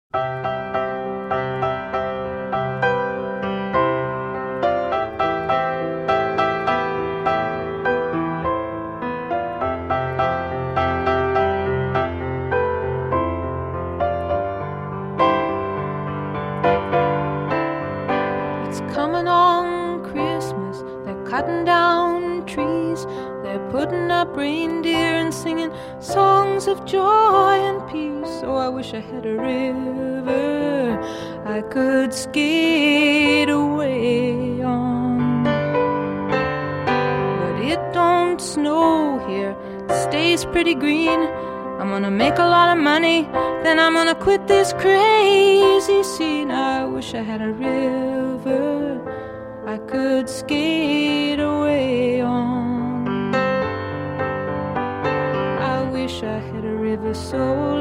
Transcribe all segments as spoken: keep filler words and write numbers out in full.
It's coming on Christmas. They're cutting down trees. They're putting up reindeer and singing songs of joy and peace. Oh, I wish I had a river I could skate away on. But it don't snow here, it stays pretty green. I'm gonna make a lot of money, then I'm gonna quit this crazy scene. I wish I had a river I could skate away on. I wish I had a river so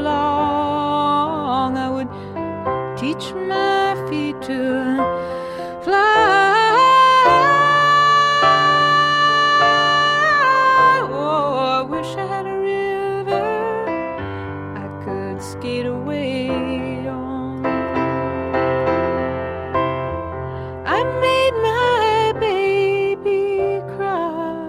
long I would teach my feet to fly. Oh, I wish I had a river I could skate away on. I made my baby cry.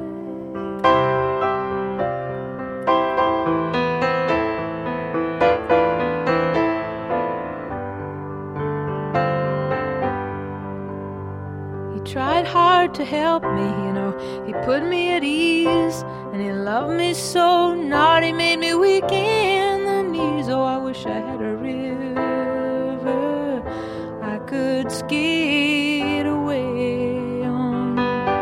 He tried hard to help me, you know. He put me at ease, and he loved me so. Not he made me weak in the knees. Oh, I wish I had a river I could skate away on.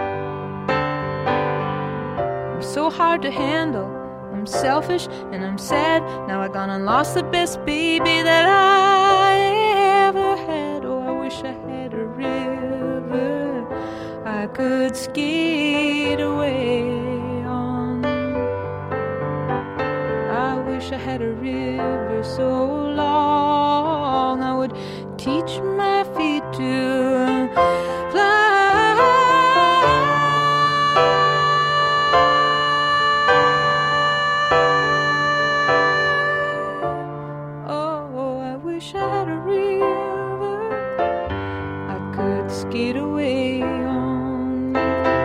I'm so hard to handle. I'm selfish and I'm sad. Now I gone and lost the best baby that I ever had. Oh, I wish I had a river I could skate away on. I wish I had a river so long I would teach my feet to fly. Oh, I wish I had a river I could skate away on.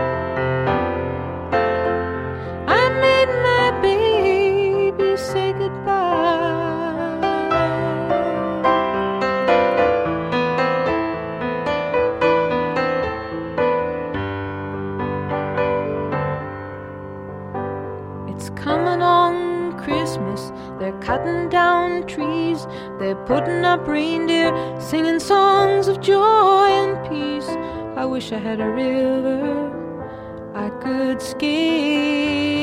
I made my baby say goodbye. It's coming on Christmas. They're cutting down trees. They're putting up reindeer, singing songs of joy and peace. I wish I had a river I could skate